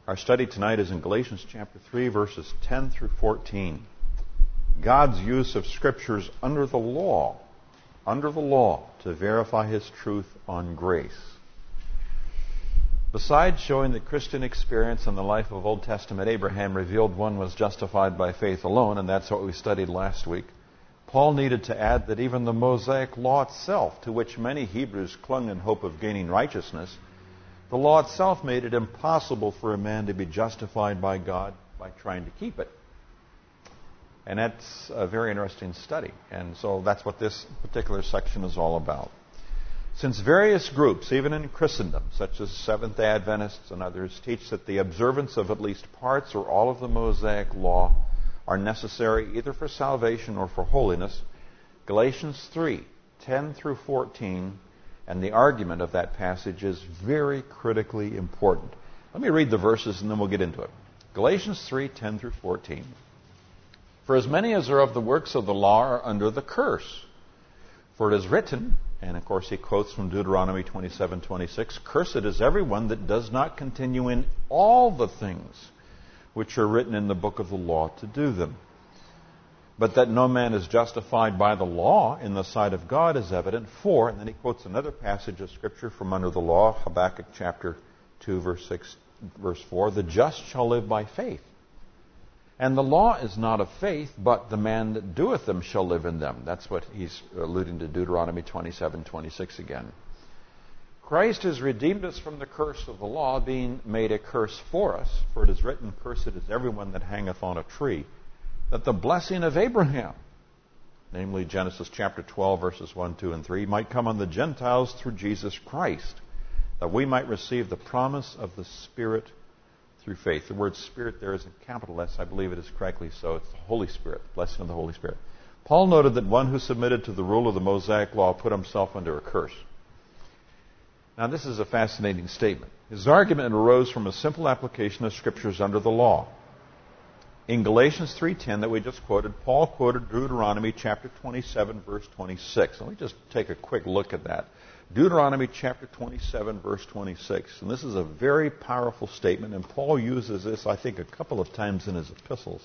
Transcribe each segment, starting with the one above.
Our study tonight is in Galatians chapter 3, verses 10 through 14. God's use of scriptures under the law, to verify His truth on grace. Besides showing that Christian experience in the life of Old Testament Abraham revealed one was justified by faith alone, and that's what we studied last week, Paul needed to add that even the Mosaic law itself, to which many Hebrews clung in hope of gaining righteousness, the law itself made it impossible for a man to be justified by God by trying to keep it. And that's a very interesting study. And so that's what this particular section is all about. Since various groups, even in Christendom, such as Seventh-day Adventists and others, teach that the observance of at least parts or all of the Mosaic law are necessary either for salvation or for holiness, Galatians 3, 10 through 14, and the argument of that passage is very critically important. Let me read the verses and then we'll get into it. Galatians 3, 10 through 14. For as many as are of the works of the law are under the curse. For it is written, and of course he quotes from Deuteronomy 27:26, cursed is everyone that does not continue in all the things which are written in the book of the law to do them. But that no man is justified by the law in the sight of God is evident, for, and then he quotes another passage of Scripture from under the law, Habakkuk chapter 2, verse 4, the just shall live by faith. And the law is not of faith, but the man that doeth them shall live in them. That's what he's alluding to Deuteronomy 27:26 again. Christ has redeemed us from the curse of the law, being made a curse for us. For it is written, cursed is everyone that hangeth on a tree, that the blessing of Abraham, namely Genesis chapter 12, verses 1, 2, and 3, might come on the Gentiles through Jesus Christ, that we might receive the promise of the Spirit through faith. The word Spirit there is in capital S. I believe it is correctly so. It's the Holy Spirit, the blessing of the Holy Spirit. Paul noted that one who submitted to the rule of the Mosaic law put himself under a curse. Now, this is a fascinating statement. His argument arose from a simple application of Scriptures under the law. In Galatians 3:10 that we just quoted, Paul quoted Deuteronomy chapter 27, verse 26. Let me just take a quick look at that. Deuteronomy chapter 27, verse 26. And this is a very powerful statement, and Paul uses this, I think, a couple of times in his epistles.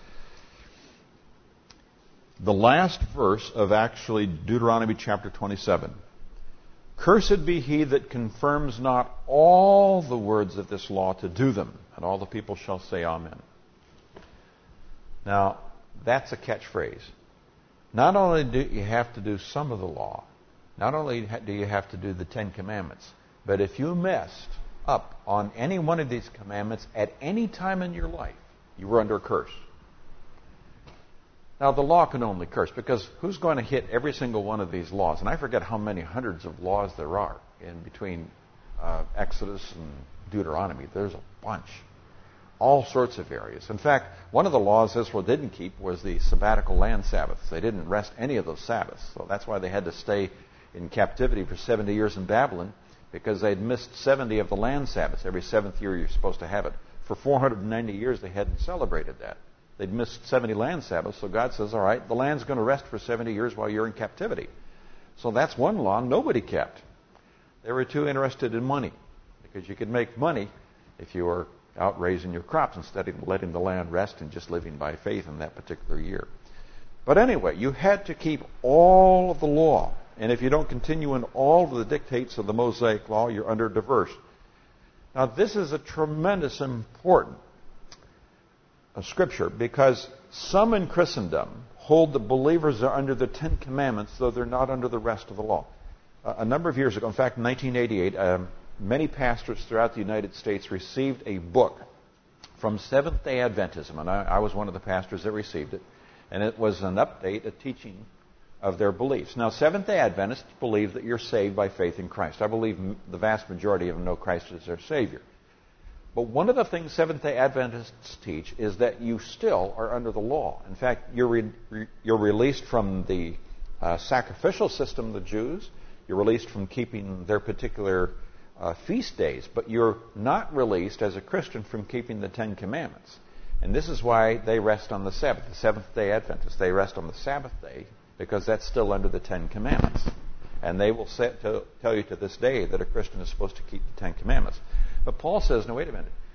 The last verse of actually Deuteronomy chapter 27. Cursed be he that confirms not all the words of this law to do them. And all the people shall say amen. Now, that's a catchphrase. Not only do you have to do some of the law, not only do you have to do the Ten Commandments, but if you messed up on any one of these commandments at any time in your life, you were under a curse. Now, the law can only curse, because who's going to hit every single one of these laws? And I forget how many hundreds of laws there are in between Exodus and Deuteronomy. There's a bunch. All sorts of areas. In fact, one of the laws Israel didn't keep was the sabbatical land Sabbaths. They didn't rest any of those Sabbaths. So that's why they had to stay in captivity for 70 years in Babylon, because they'd missed 70 of the land Sabbaths. Every seventh year you're supposed to have it. For 490 years they hadn't celebrated that. They'd missed 70 land Sabbaths, so God says, all right, the land's going to rest for 70 years while you're in captivity. So that's one law nobody kept. They were too interested in money, because you could make money if you were out raising your crops instead of letting the land rest and just living by faith in that particular year. But anyway, you had to keep all of the law. And if you don't continue in all of the dictates of the Mosaic law, you're under diverse. Now, this is a tremendous important Scripture, because some in Christendom hold that believers are under the Ten Commandments, though they're not under the rest of the law. A number of years ago, in fact, in 1988, many pastors throughout the United States received a book from Seventh-day Adventism, and I was one of the pastors that received it, and it was an update, a teaching of their beliefs. Now, Seventh-day Adventists believe that you're saved by faith in Christ. I believe the vast majority of them know Christ as their Savior. But one of the things Seventh-day Adventists teach is that you still are under the law. In fact, you're released from the sacrificial system of the Jews. You're released from keeping their particular feast days. But you're not released as a Christian from keeping the Ten Commandments. And this is why they rest on the Sabbath. The Seventh-day Adventists, they rest on the Sabbath day because that's still under the Ten Commandments. And they will tell you to this day that a Christian is supposed to keep the Ten Commandments. But Paul says, no, wait a minute.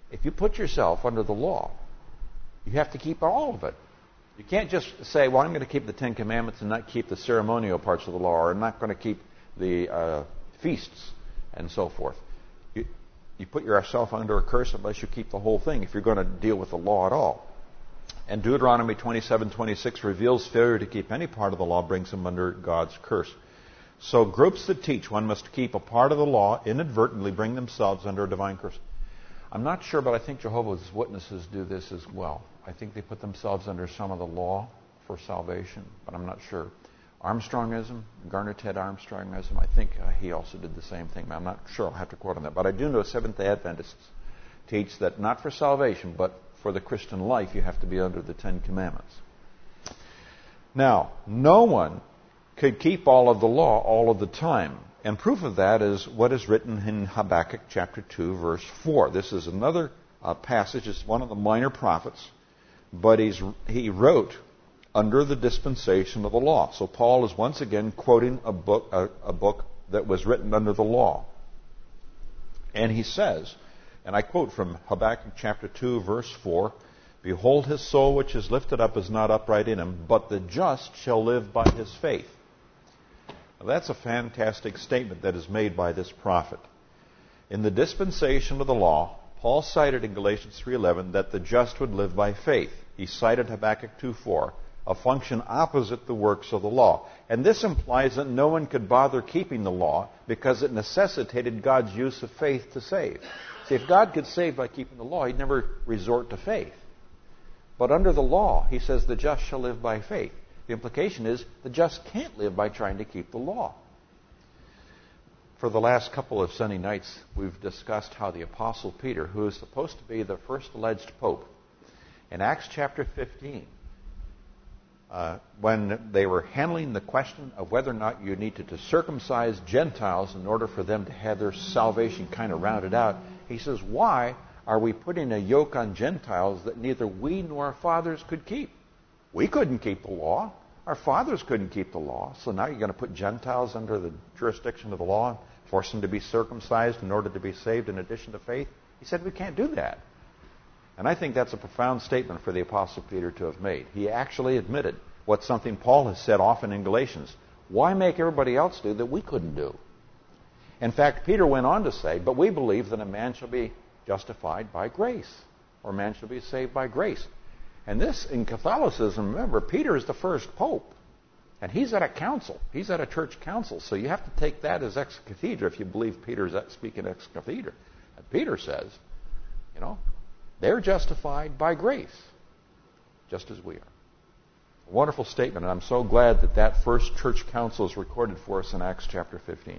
If you put yourself under the law, you have to keep all of it. You can't just say, well, I'm going to keep the Ten Commandments and not keep the ceremonial parts of the law, or I'm not going to keep the feasts and so forth. You put yourself under a curse unless you keep the whole thing, if you're going to deal with the law at all. And Deuteronomy 27:26 reveals failure to keep any part of the law brings them under God's curse. So groups that teach one must keep a part of the law inadvertently bring themselves under a divine curse. I'm not sure, but I think Jehovah's Witnesses do this as well. I think they put themselves under some of the law for salvation, but I'm not sure. Armstrongism, Garner Ted Armstrongism, I think he also did the same thing. I'm not sure. I'll have to quote on that. But I do know Seventh-day Adventists teach that not for salvation, but for the Christian life, you have to be under the Ten Commandments. Now, no one could keep all of the law all of the time. And proof of that is what is written in Habakkuk chapter 2, verse 4. This is another passage. It's one of the minor prophets. But he wrote under the dispensation of the law. So Paul is once again quoting a book that was written under the law. And he says, and I quote from Habakkuk chapter 2, verse 4, "Behold, his soul which is lifted up is not upright in him, but the just shall live by his faith." Now, that's a fantastic statement that is made by this prophet. In the dispensation of the law, Paul cited in Galatians 3:11 that the just would live by faith. He cited Habakkuk 2:4, a function opposite the works of the law. And this implies that no one could bother keeping the law because it necessitated God's use of faith to save. See, if God could save by keeping the law, he'd never resort to faith. But under the law, he says the just shall live by faith. The implication is the just can't live by trying to keep the law. For the last couple of Sunday nights, we've discussed how the Apostle Peter, who is supposed to be the first alleged pope, in Acts chapter 15, when they were handling the question of whether or not you needed to circumcise Gentiles in order for them to have their salvation kind of rounded out, he says, "Why are we putting a yoke on Gentiles that neither we nor our fathers could keep? We couldn't keep the law. Our fathers couldn't keep the law. So now you're going to put Gentiles under the jurisdiction of the law and force them to be circumcised in order to be saved in addition to faith?" He said, we can't do that. And I think that's a profound statement for the Apostle Peter to have made. He actually admitted what's something Paul has said often in Galatians. Why make everybody else do that we couldn't do? In fact, Peter went on to say, "But we believe that a man shall be justified by grace, or man shall be saved by grace." And this, in Catholicism, remember, Peter is the first pope. And he's at a council. He's at a church council. So you have to take that as ex cathedra if you believe Peter's speaking ex cathedra. And Peter says, they're justified by grace, just as we are. A wonderful statement, and I'm so glad that that first church council is recorded for us in Acts chapter 15.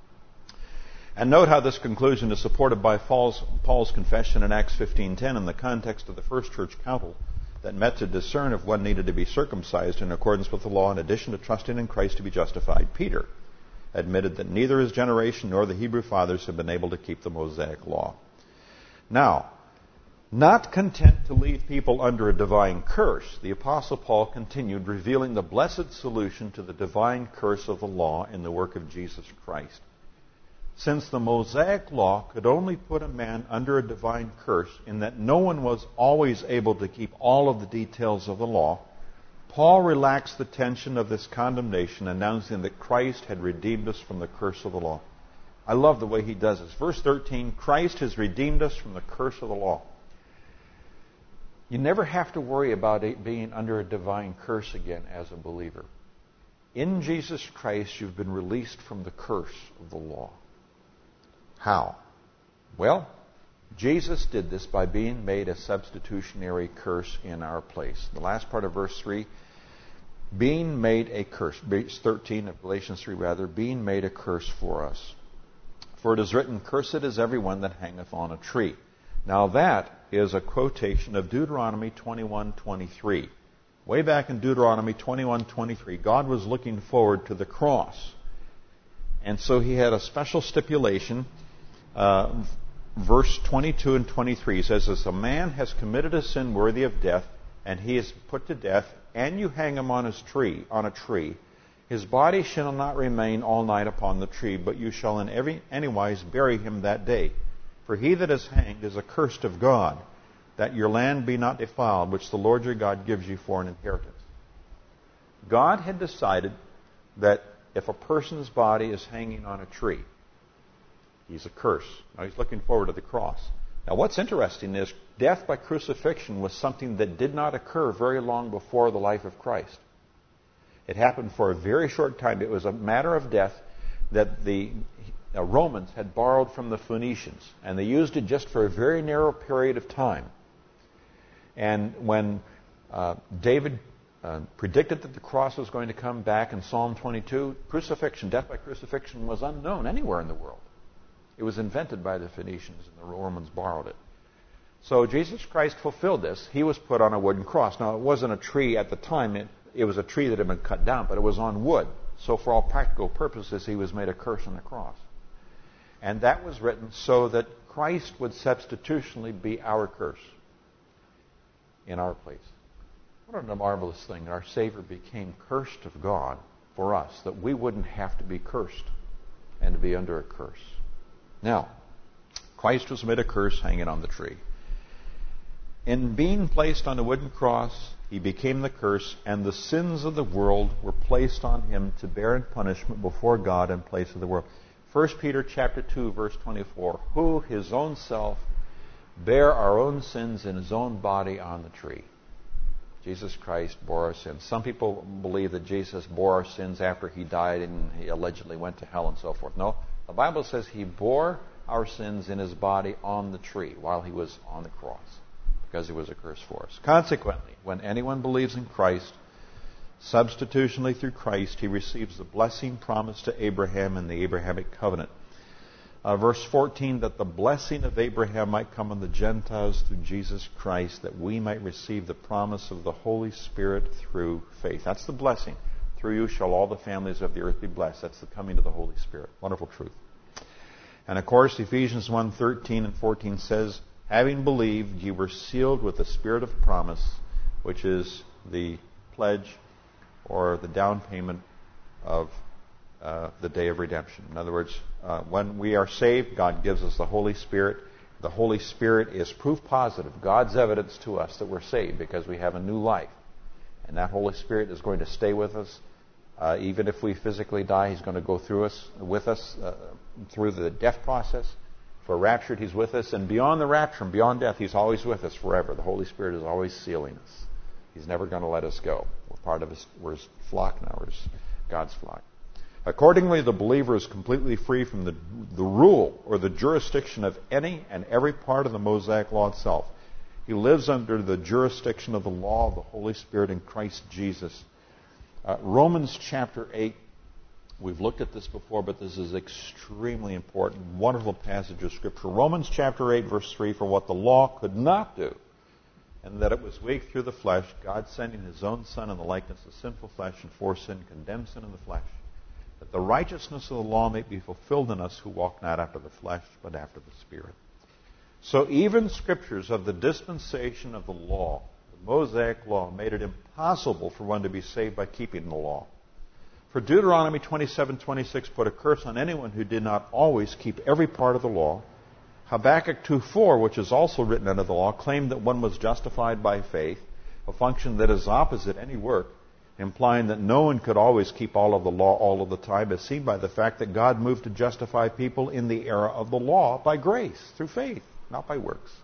And note how this conclusion is supported by Paul's confession in Acts 15:10 in the context of the first church council that met to discern if one needed to be circumcised in accordance with the law in addition to trusting in Christ to be justified. Peter admitted that neither his generation nor the Hebrew fathers had been able to keep the Mosaic law. Now, not content to leave people under a divine curse, the Apostle Paul continued revealing the blessed solution to the divine curse of the law in the work of Jesus Christ. Since the Mosaic law could only put a man under a divine curse in that no one was always able to keep all of the details of the law, Paul relaxed the tension of this condemnation, announcing that Christ had redeemed us from the curse of the law. I love the way he does this. Verse 13, Christ has redeemed us from the curse of the law. You never have to worry about it being under a divine curse again as a believer. In Jesus Christ, you've been released from the curse of the law. How? Well, Jesus did this by being made a substitutionary curse in our place. The last part of verse 3, being made a curse. Verse 13 of Galatians 3, being made a curse for us. For it is written, "Cursed is everyone that hangeth on a tree." Now that is a quotation of Deuteronomy 21:23. Way back in Deuteronomy 21:23, God was looking forward to the cross. And so he had a special stipulation. Verse 22 and 23 says, "As a man has committed a sin worthy of death, and he is put to death, and you hang him on a tree, his body shall not remain all night upon the tree, but you shall in anywise bury him that day. For he that is hanged is accursed of God, that your land be not defiled, which the Lord your God gives you for an inheritance. God had decided that if a person's body is hanging on a tree, he's accursed. Now he's looking forward to the cross. Now what's interesting is death by crucifixion was something that did not occur very long before the life of Christ. It happened for a very short time. It was a matter of death that the Romans had borrowed from the Phoenicians, and they used it just for a very narrow period of time. And when David predicted that the cross was going to come back in Psalm 22, crucifixion, death by crucifixion, was unknown anywhere in the world. It was invented by the Phoenicians, and the Romans borrowed it. So Jesus Christ fulfilled this. He was put on a wooden cross. Now, it wasn't a tree at the time. It was a tree that had been cut down, but it was on wood. So for all practical purposes, he was made a curse on the cross. And that was written so that Christ would substitutionally be our curse in our place. What a marvelous thing. Our Savior became cursed of God for us, that we wouldn't have to be cursed and to be under a curse. Now, Christ was made a curse hanging on the tree. In being placed on a wooden cross, he became the curse, and the sins of the world were placed on him to bear in punishment before God in place of the world. 1 Peter chapter 2, verse 24, who his own self bare our own sins in his own body on the tree. Jesus Christ bore our sins. Some people believe that Jesus bore our sins after he died and he allegedly went to hell and so forth. No, the Bible says he bore our sins in his body on the tree while he was on the cross, because he was a curse for us. Consequently, when anyone believes in Christ, substitutionally through Christ, he receives the blessing promised to Abraham in the Abrahamic covenant. Verse 14, that the blessing of Abraham might come on the Gentiles through Jesus Christ, that we might receive the promise of the Holy Spirit through faith. That's the blessing. Through you shall all the families of the earth be blessed. That's the coming of the Holy Spirit. Wonderful truth. And of course, Ephesians 1:13 and 14 says, having believed, ye were sealed with the Spirit of promise, which is the pledge or the down payment of the day of redemption. In other words, when we are saved, God gives us the Holy Spirit. The Holy Spirit is proof positive, God's evidence to us that we're saved because we have a new life. And that Holy Spirit is going to stay with us. Even if we physically die, he's going to go with us through the death process. If we're raptured, he's with us. And beyond the rapture and beyond death, he's always with us forever. The Holy Spirit is always sealing us. He's never going to let us go. We're his flock now. We're God's flock. Accordingly, the believer is completely free from the rule or the jurisdiction of any and every part of the Mosaic law itself. He lives under the jurisdiction of the law of the Holy Spirit in Christ Jesus. Romans chapter 8, we've looked at this before, but this is extremely important. Wonderful passage of Scripture. Romans chapter 8, verse 3, for what the law could not do, and that it was weak through the flesh, God sending his own Son in the likeness of sinful flesh, and for sin condemned sin in the flesh, that the righteousness of the law may be fulfilled in us who walk not after the flesh, but after the Spirit. So even scriptures of the dispensation of the law, the Mosaic law, made it impossible for one to be saved by keeping the law. For Deuteronomy 27:26 put a curse on anyone who did not always keep every part of the law. Habakkuk 2:4, which is also written under the law, claimed that one was justified by faith, a function that is opposite any work, implying that no one could always keep all of the law all of the time, as seen by the fact that God moved to justify people in the era of the law by grace, through faith, not by works.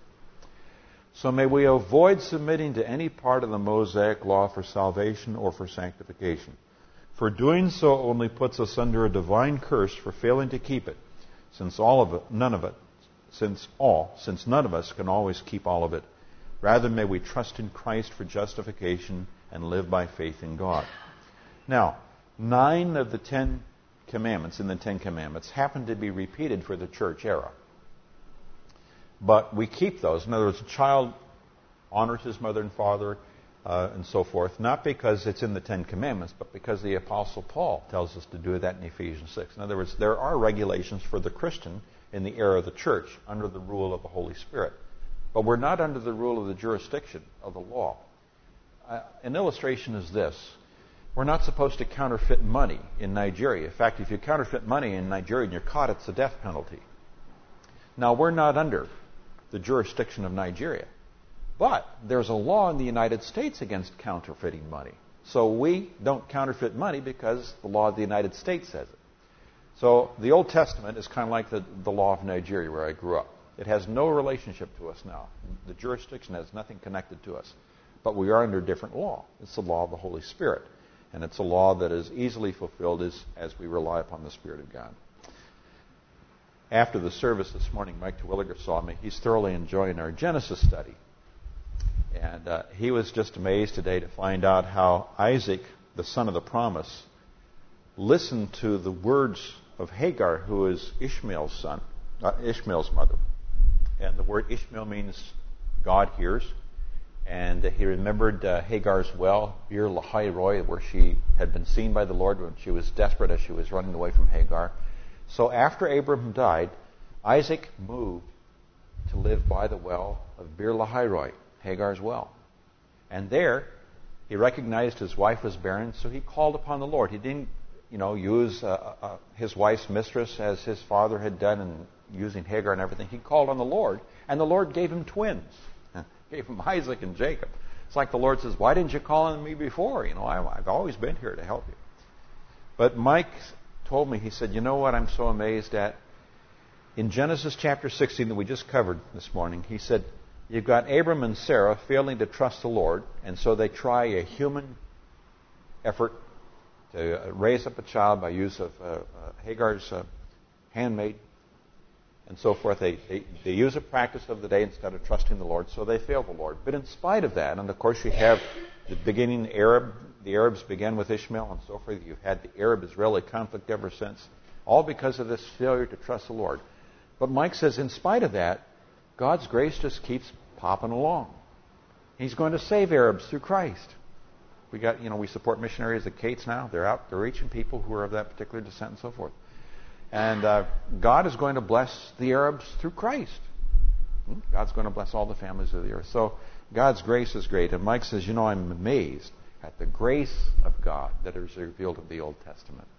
So may we avoid submitting to any part of the Mosaic law for salvation or for sanctification. For doing so only puts us under a divine curse for failing to keep it, since none of us can always keep all of it. Rather, may we trust in Christ for justification and live by faith in God. Now, 9 of the 10 commandments in the 10 commandments happen to be repeated for the church era. But we keep those. In other words, a child honors his mother and father and so forth, not because it's in the 10 commandments, but because the Apostle Paul tells us to do that in Ephesians 6. In other words, there are regulations for the Christian in the era of the church under the rule of the Holy Spirit. But we're not under the rule of the jurisdiction of the law. An illustration is this. We're not supposed to counterfeit money in Nigeria. In fact, if you counterfeit money in Nigeria and you're caught, it's a death penalty. Now, we're not under the jurisdiction of Nigeria, but there's a law in the United States against counterfeiting money. So we don't counterfeit money because the law of the United States says it. So the Old Testament is kind of like the law of Nigeria where I grew up. It has no relationship to us now. The jurisdiction has nothing connected to us. But we are under a different law. It's the law of the Holy Spirit. And it's a law that is easily fulfilled as we rely upon the Spirit of God. After the service this morning, Mike Terwilliger saw me. He's thoroughly enjoying our Genesis study. And he was just amazed today to find out how Isaac, the son of the promise, listened to the words of Hagar, who is Ishmael's mother. And the word Ishmael means God hears. And he remembered Hagar's well, Bir Lahai Roi, where she had been seen by the Lord when she was desperate as she was running away from Hagar. So after Abraham died, Isaac moved to live by the well of Bir Lahai Roi, Hagar's well. And there, he recognized his wife was barren, so he called upon the Lord. He didn't, use his wife's mistress as his father had done and using Hagar and everything. He called on the Lord, and the Lord gave him twins. Gave him Isaac and Jacob. It's like the Lord says, why didn't you call on me before? I've always been here to help you. But Mike told me, he said, you know what I'm so amazed at? In Genesis chapter 16 that we just covered this morning, he said, you've got Abram and Sarah failing to trust the Lord, and so they try a human effort to raise up a child by use of Hagar's handmaid, and so forth. They use a practice of the day instead of trusting the Lord, so they fail the Lord. But in spite of that, and of course you have the beginning the Arabs began with Ishmael and so forth. You've had the Arab-Israeli conflict ever since, all because of this failure to trust the Lord. But Mike says, in spite of that, God's grace just keeps popping along. He's going to save Arabs through Christ. We support missionaries at Cates now. They're reaching people who are of that particular descent and so forth. And God is going to bless the Arabs through Christ. God's going to bless all the families of the earth. So God's grace is great. And Mike says, I'm amazed at the grace of God that is revealed in the Old Testament.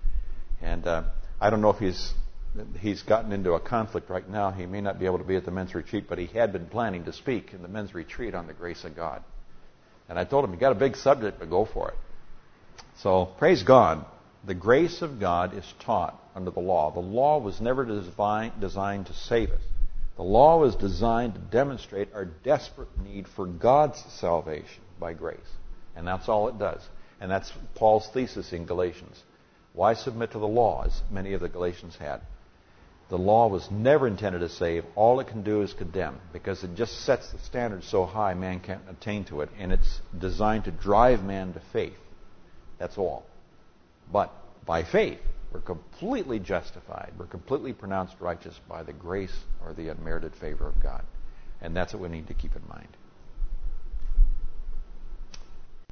And I don't know if he's gotten into a conflict right now. He may not be able to be at the men's retreat, but he had been planning to speak in the men's retreat on the grace of God. And I told him, you got a big subject, but go for it. So praise God. The grace of God is taught under the law. The law was never designed to save us. The law was designed to demonstrate our desperate need for God's salvation by grace. And that's all it does. And that's Paul's thesis in Galatians. Why submit to the law, as many of the Galatians had? The law was never intended to save. All it can do is condemn, because it just sets the standard so high man can't attain to it. And it's designed to drive man to faith. That's all. But by faith, we're completely justified. We're completely pronounced righteous by the grace or the unmerited favor of God. And that's what we need to keep in mind.